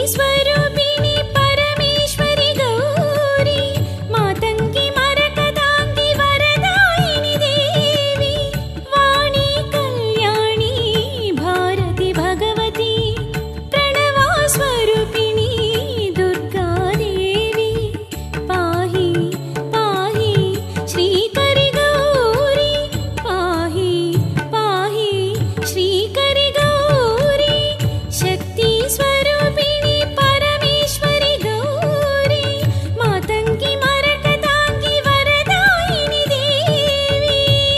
स्वरूपिणि परमेश्वरि गौरी मातंगी मरकतांगी वरदायिनि देवी वाणी कल्याणी भारती भगवती प्रणवा स्वरूपिणि दुर्गा देवी पाहि पाहि श्रीकरि गौरी पाहि पाहि श्रीकरि गौरी शक्ति स्वरूपिणि परमेश्वरि गौरी मातंगी मरकतांगी वरदायिनि देवी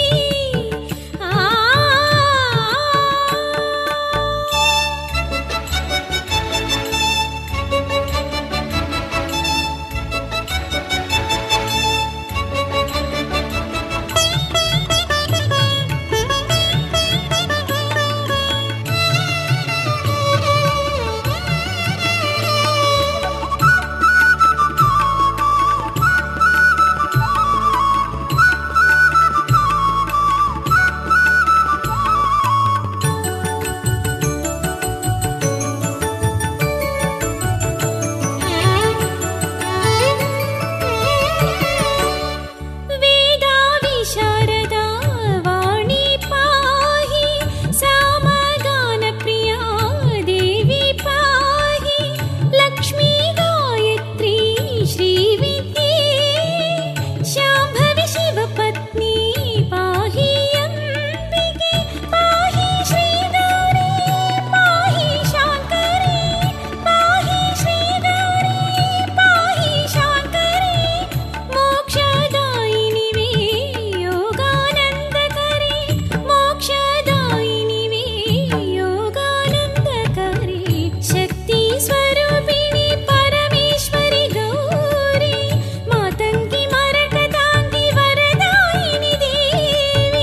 वेदा विशारदा वाणी पाहि सामगान प्रिया देवी पाहि लक्ष्मी गायत्री श्रीविद्ये शाम्भवी शिवपत्नी पाहि अम्बिके पाहि श्रीगौरी पाहि शाङ्करी पाहि श्रीगौरी पाहि शाङ्करी मोक्षदायिनि वे योगानन्दकरी मोक्षदायिनि वे योगानन्दकरी शक्ति स्वरूपिणि परमेश्वरि गौरी मातंगी मरकतांगी वरदायिनि देवी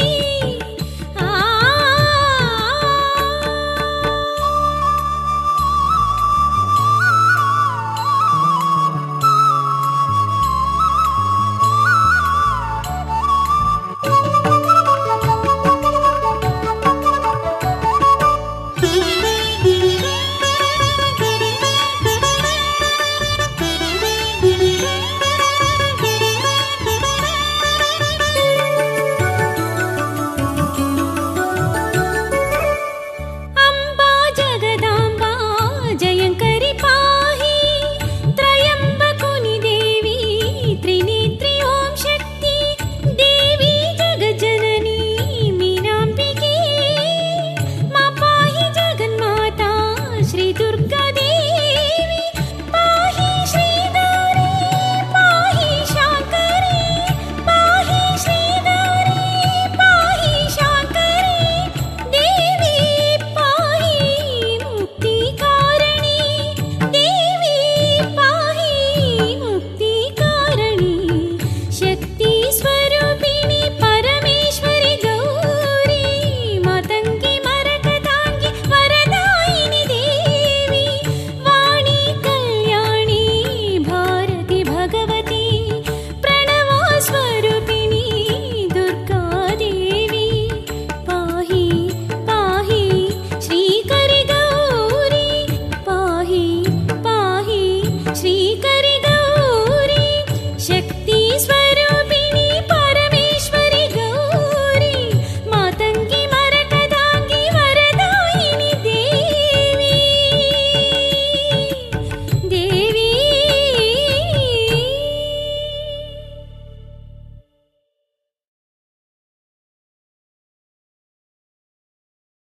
अम्बा जगदाम्बा जयंकरी पाहि त्रयंबकुनि देवी त्रिनेत्री ओम शक्ति देवी जगज्जननी मीनांबिके मा पाहि जगन्माता श्री दुर्गा देवी पाहि श्रीगौरी पाहि शांकरी पाहि श्रीगौरी पाहि शांकरी देवी पाहि मुक्तिकारिणी देवी पाहि मुक्तिकारिणी शक्ति स्वरूपिणि परमेश्वरि गौरी मातंगी मरकतांगी वरदायिनि देवी वाणी कल्याणी भारती भगवती प्रणवा स्वरूपिणि दुर्गा देवी पाहि पाहि श्रीकरि गौरी पाहि पाहि श्रीकरि गौरी शक्ति स्वरूपिणि